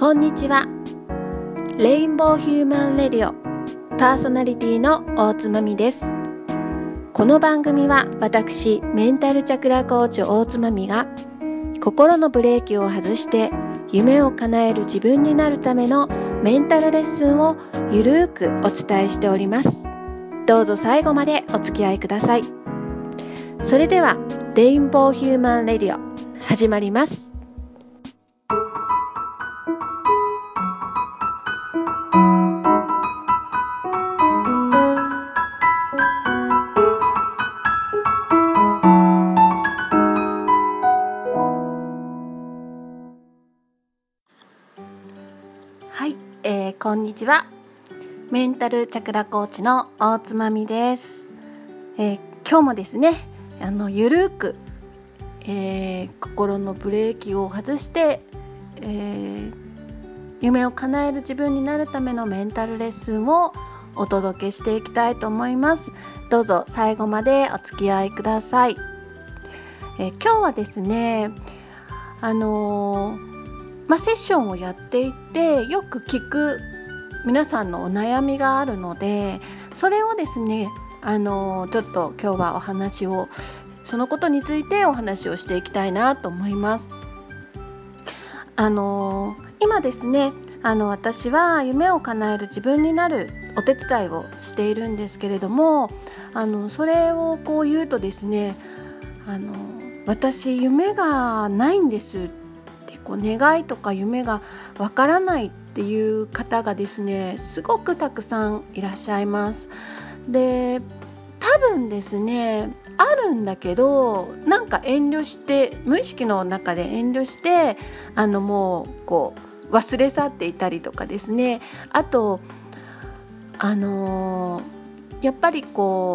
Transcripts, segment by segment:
こんにちは。レインボーヒューマンレディオパーソナリティの大津まみです。この番組は私メンタルチャクラコーチ大津まみが心のブレーキを外して夢を叶える自分になるためのメンタルレッスンをゆるーくお伝えしております。どうぞ最後までお付き合いください。それではレインボーヒューマンレディオ始まります。はい、こんにちは。メンタルチャクラコーチの大津まみです。今日もですね、ゆるーく、心のブレーキを外して、夢を叶える自分になるためのメンタルレッスンをお届けしていきたいと思います。どうぞ最後までお付き合いください。今日はですね、セッションをやっていてよく聞く皆さんのお悩みがあるので、それをですねちょっと今日はそのことについてお話をしていきたいなと思います。今ですね私は夢を叶える自分になるお手伝いをしているんですけれども、それをこう言うとですね、私夢がないんですって願いとか夢がわからないっていう方がですねすごくたくさんいらっしゃいます。で、多分ですねあるんだけどなんか遠慮して無意識の中で遠慮してもう忘れ去っていたりとかですね、あとやっぱり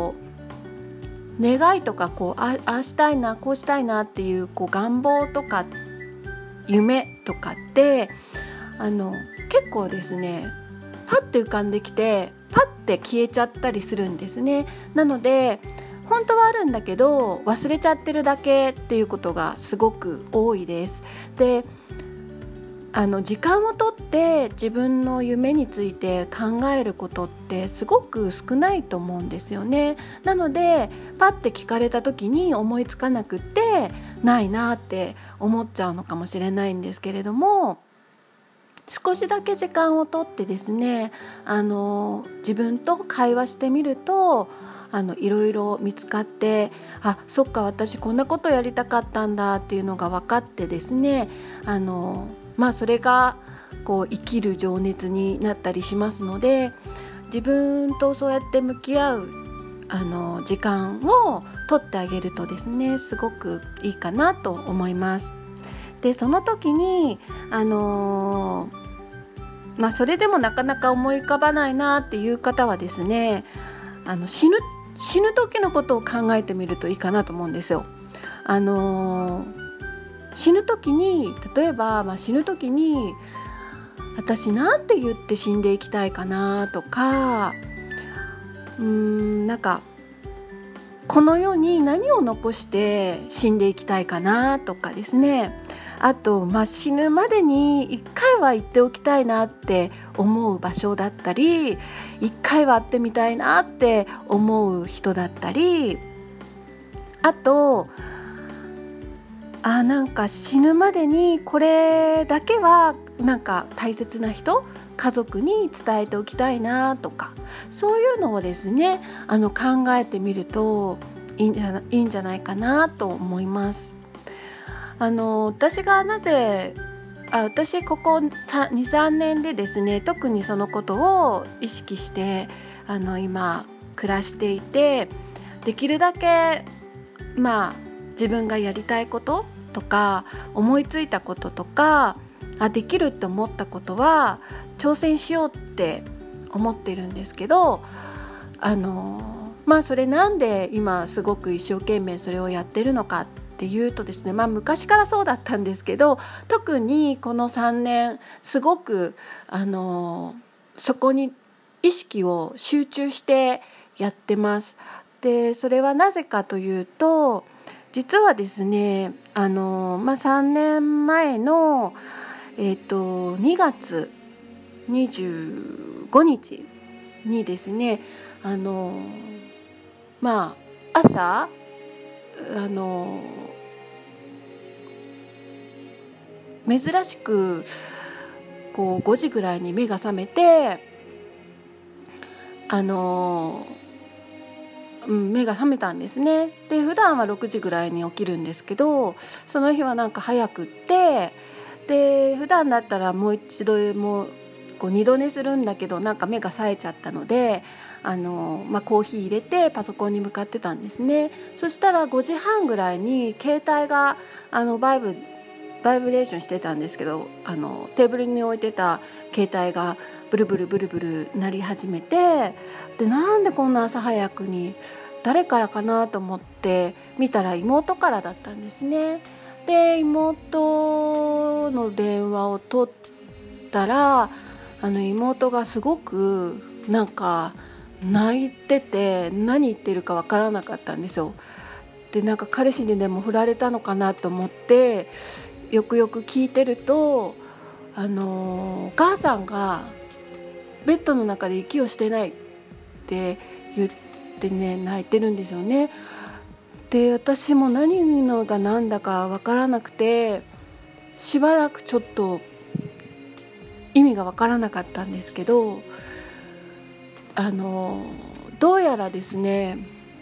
願いとかああしたいなこうしたいなっていう願望とか夢とかって結構ですねパッて浮かんできてパッて消えちゃったりするんですね。なので本当はあるんだけど忘れちゃってるだけっていうことがすごく多いです。で、時間をとって自分の夢について考えることってすごく少ないと思うんですよね。なのでパッて聞かれた時に思いつかなくってないなって思っちゃうのかもしれないんですけれども、少しだけ時間をとってですね自分と会話してみるといろいろ見つかって、そっか私こんなことやりたかったんだっていうのが分かってですねそれが生きる情熱になったりしますので、自分とそうやって向き合う時間を取ってあげるとですねすごくいいかなと思います。で、その時にそれでもなかなか思い浮かばないなっていう方はですね死ぬ時のことを考えてみるといいかなと思うんですよ。死ぬ時に例えば、死ぬ時に私なんて言って死んでいきたいかなとか、なんかこの世に何を残して死んでいきたいかなとかですね、あと、死ぬまでに一回は行っておきたいなって思う場所だったり、一回は会ってみたいなって思う人だったり、あとなんか死ぬまでにこれだけはなんか大切な人家族に伝えておきたいなとか、そういうのをですね考えてみるといいんじゃないかなと思います。私が私ここ 2,3 年でですね特にそのことを意識して今暮らしていて、できるだけ自分がやりたいこととか思いついたこととかできるって思ったことは挑戦しようって思ってるんですけど、それなんで今すごく一生懸命それをやってるのかっていうとですね、昔からそうだったんですけど、特にこの3年すごくそこに意識を集中してやってます。で、それはなぜかというと実はですね3年前の 2月25日にですね、朝珍しくこう5時ぐらいに目が覚めて目が覚めたんですね。で普段は6時ぐらいに起きるんですけど、その日はなんか早くって、で普段だったらもう一度こう二度寝するんだけど、なんか目が冴えちゃったのでコーヒー入れてパソコンに向かってたんですね。そしたら5時半ぐらいに携帯がバイブレーションしてたんですけど、テーブルに置いてた携帯がブルブルブルブル鳴り始めて、でなんでこんな朝早くに誰からかなと思って見たら妹からだったんですね。で妹の電話を取ったら妹がすごくなんか泣いてて、何言ってるかわからなかったんですよ。でなんか彼氏にでも振られたのかなと思ってよくよく聞いてると、お母さんがベッドの中で息をしてないって言ってね、泣いてるんですよね。で私も何のが何だか分からなくて、しばらくちょっと意味が分からなかったんですけど、どうやらですね、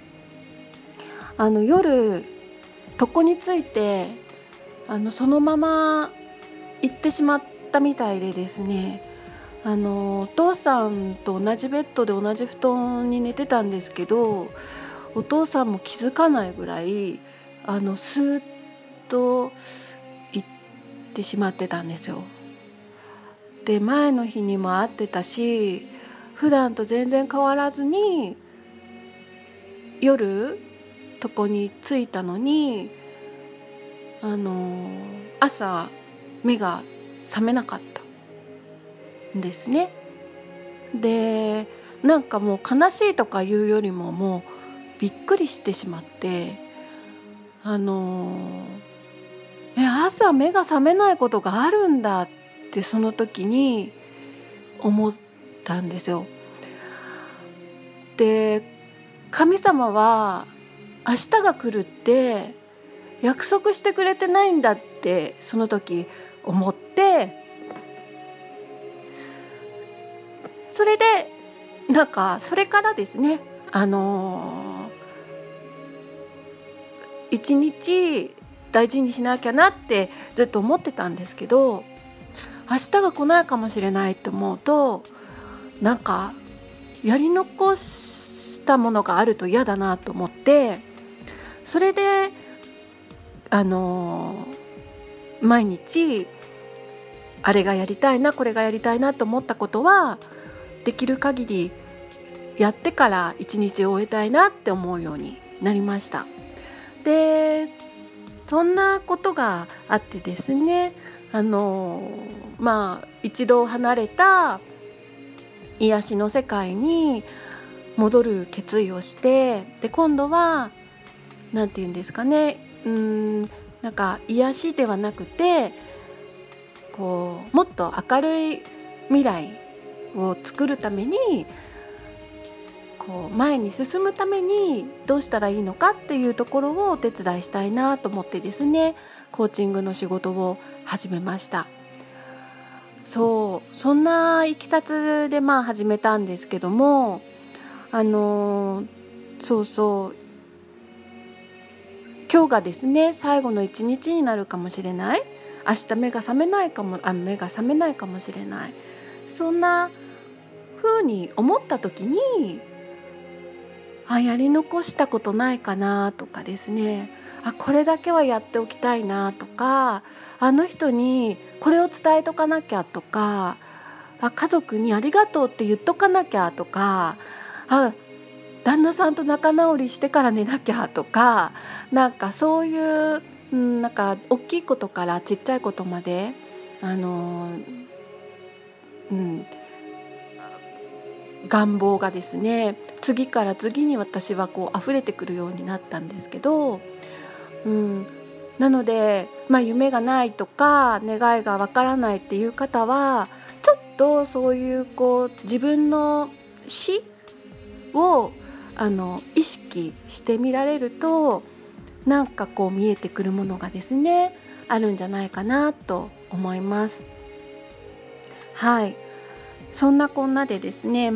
夜床についてそのまま行ってしまったみたいでですね、お父さんと同じベッドで同じ布団に寝てたんですけど、お父さんも気づかないぐらいスーッと行ってしまってたんですよ。で前の日にも会ってたし、普段と全然変わらずに夜床に着いたのに朝目が覚めなかったんですね。でなんかもう悲しいとかいうよりももうびっくりしてしまって、朝目が覚めないことがあるんだってその時に思ったんですよ。で神様は明日が来るって約束してくれてないんだってその時思って、それでなんかそれからですね、一日大事にしなきゃなってずっと思ってたんですけど、明日が来ないかもしれないって思うと、なんかやり残したものがあると嫌だなと思って、それで毎日あれがやりたいなこれがやりたいなと思ったことはできる限りやってから一日を終えたいなって思うようになりました。でそんなことがあってですね、一度離れた癒しの世界に戻る決意をして、で今度はなんていうんですかね、なんか癒しではなくてこうもっと明るい未来を作るためにこう前に進むためにどうしたらいいのかっていうところをお手伝いしたいなと思ってですね、コーチングの仕事を始めました。そんないきさつで始めたんですけども、今日がですね最後の一日になるかもしれない、明日目が覚めないかもしれない、そんな風に思った時にやり残したことないかなとかですね、これだけはやっておきたいなとか、あの人にこれを伝えとかなきゃとか、家族にありがとうって言っとかなきゃとか、旦那さんと仲直りしてから寝なきゃとか、なんかそういうなんか大きいことからちっちゃいことまで願望がですね次から次に私はこう溢れてくるようになったんですけど、なので夢がないとか願いがわからないっていう方は、ちょっとそういう自分の死を意識してみられると、なんか見えてくるものがですね、あるんじゃないかなと思います。はい、そんなこんなでですね、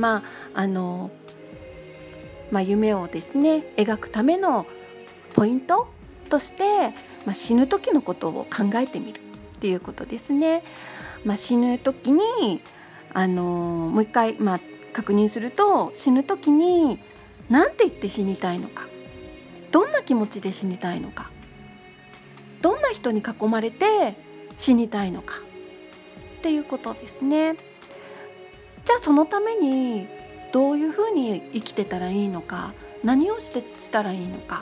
夢をですね描くためのポイントとして、死ぬ時のことを考えてみるっていうことですね。死ぬ時にもう一回、確認すると、死ぬ時に何て言って死にたいのか、どんな気持ちで死にたいのか、どんな人に囲まれて死にたいのかっていうことですね。じゃあそのためにどういうふうに生きてたらいいのか、何をしたらいいのか、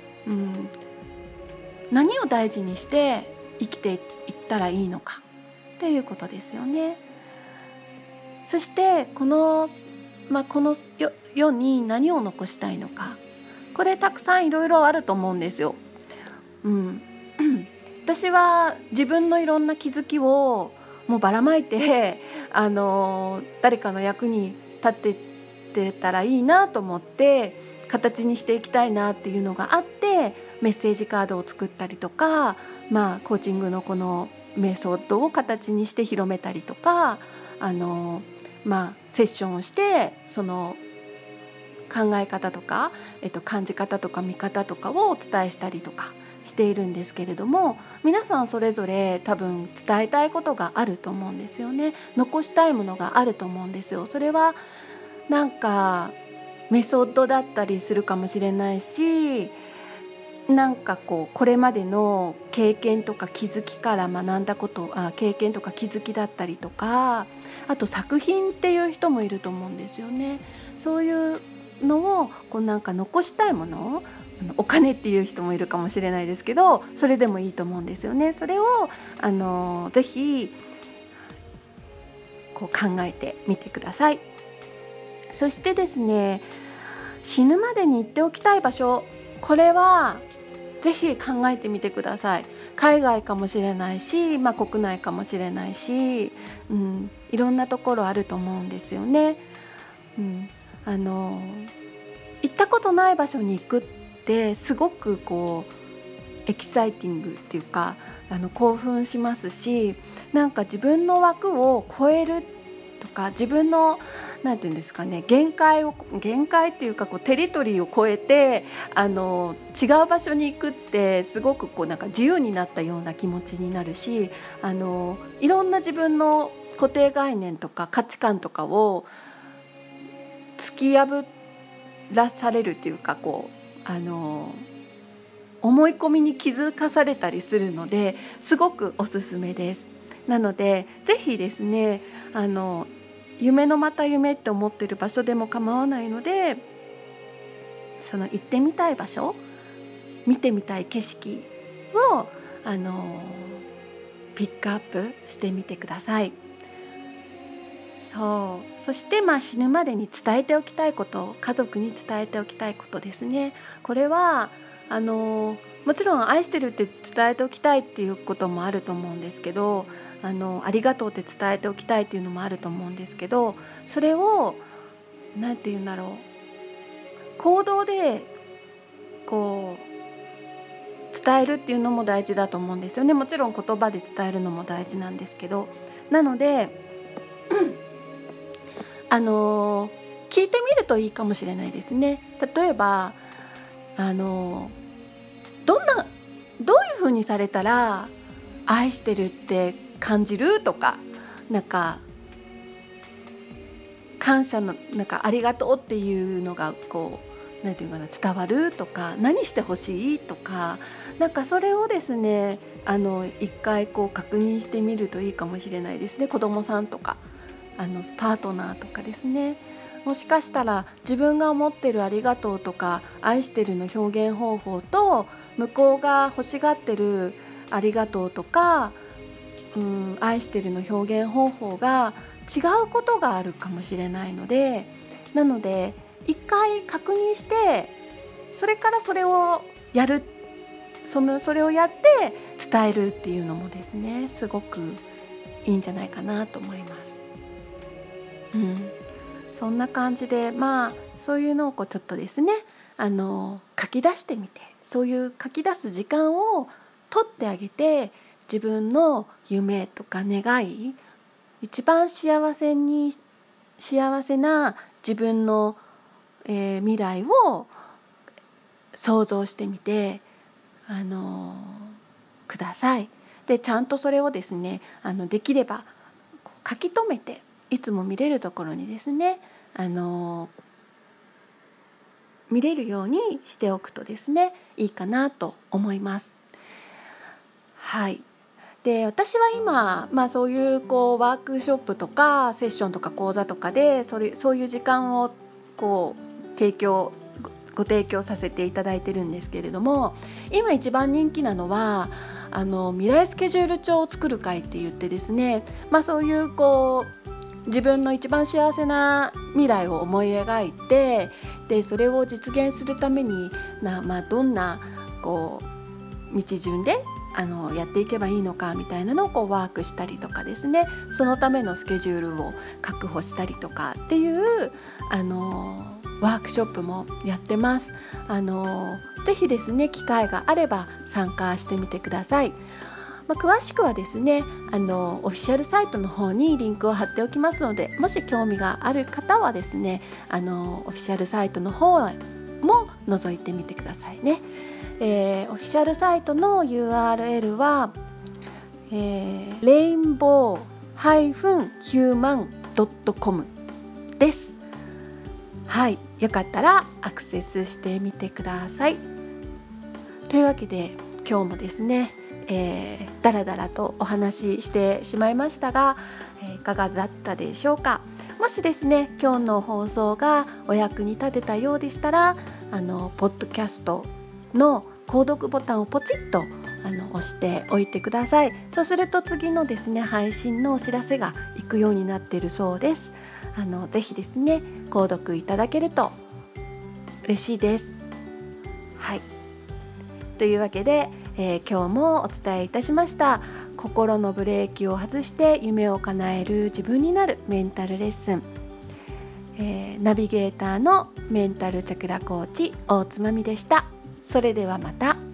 何を大事にして生きていったらいいのかっていうことですよね。そしてこの世に何を残したいのか、これたくさんいろいろあると思うんですよ。私は自分のいろんな気づきをもうばらまいて、誰かの役に立ってってたらいいなと思って形にしていきたいなっていうのがあって、メッセージカードを作ったりとか、コーチングのこのメソッドを形にして広めたりとか、セッションをしてその考え方とか、感じ方とか見方とかをお伝えしたりとかしているんですけれども、皆さんそれぞれ多分伝えたいことがあると思うんですよね。残したいものがあると思うんですよ。それはなんかメソッドだったりするかもしれないし、なんかこれまでの経験とか気づきから学んだこと経験とか気づきだったりとか、あと作品っていう人もいると思うんですよね。そういうのをなんか残したいもの、お金っていう人もいるかもしれないですけど、それでもいいと思うんですよね。それをぜひ考えてみてください。そしてですね、死ぬまでに行っておきたい場所、これはぜひ考えてみてください。海外かもしれないし、国内かもしれないし、いろんなところあると思うんですよね。行ったことない場所に行くってすごくエキサイティングっていうか興奮しますし、なんか自分の枠を超えるとか、自分のなんていうんですかね、限界っていうかテリトリーを超えて違う場所に行くってすごくなんか自由になったような気持ちになるし、いろんな自分の固定概念とか価値観とかを突き破らされるっていうか思い込みに気づかされたりするので、すごくおすすめです。なのでぜひですね、夢のまた夢って思ってる場所でも構わないので、その行ってみたい場所、見てみたい景色をピックアップしてみてください。そして死ぬまでに伝えておきたいこと、家族に伝えておきたいことですね。これはもちろん愛してるって伝えておきたいっていうこともあると思うんですけど、ありがとうって伝えておきたいっていうのもあると思うんですけど、それをなんて言うんだろう、行動で伝えるっていうのも大事だと思うんですよね。もちろん言葉で伝えるのも大事なんですけど、なので聞いてみるといいかもしれないですね。例えばどういう風にされたら愛してるって感じるとか、なんか感謝のありがとうっていうのがなんていうかな、伝わるとか、何してほしいとか、それをですね一回確認してみるといいかもしれないですね。子供さんとかパートナーとかですね。もしかしたら自分が思ってるありがとうとか愛してるの表現方法と向こうが欲しがってるありがとうとか、愛してるの表現方法が違うことがあるかもしれないので、なので一回確認して、それからそれをやるっそれをやって伝えるっていうのもですね、すごくいいんじゃないかなと思います。そんな感じで、そういうのをちょっとですね、書き出してみて、そういう書き出す時間を取ってあげて、自分の夢とか願い、一番幸せな自分の、未来を想像してみて、ください。でちゃんとそれをですね、できれば書き留めて、いつも見れるところにですね、見れるようにしておくとですね、いいかなと思います。はい。で私は今、そういうワークショップとかセッションとか講座とかでそういう時間をご提供させていただいてるんですけれども、今一番人気なのは未来スケジュール帳を作る会って言ってですね、そういう自分の一番幸せな未来を思い描いて、でそれを実現するためにどんな道順でやっていけばいいのかみたいなのをワークしたりとかですね、そのためのスケジュールを確保したりとかっていうワークショップもやってます。ぜひですね、機会があれば参加してみてください。詳しくはですね、オフィシャルサイトの方にリンクを貼っておきますので、もし興味がある方はですね、オフィシャルサイトの方も覗いてみてくださいね。オフィシャルサイトの URL は、rainbow-human.com です。はい、よかったらアクセスしてみてください。というわけで今日もですね、だらだらとお話ししてしまいましたが、いかがだったでしょうか。もしですね、今日の放送がお役に立てたようでしたら、ポッドキャストの購読ボタンをポチッと押しておいてください。そうすると次のですね、配信のお知らせがいくようになっているそうです。ぜひですね、購読いただけると嬉しいです。はい。というわけで、今日もお伝えいたしました心のブレーキを外して夢を叶える自分になるメンタルレッスン、ナビゲーターのメンタルチャクラコーチ大津まみでした。それではまた。